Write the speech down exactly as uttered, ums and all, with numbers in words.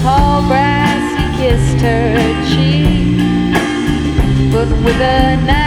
tall grass he kissed her cheek, but with a knife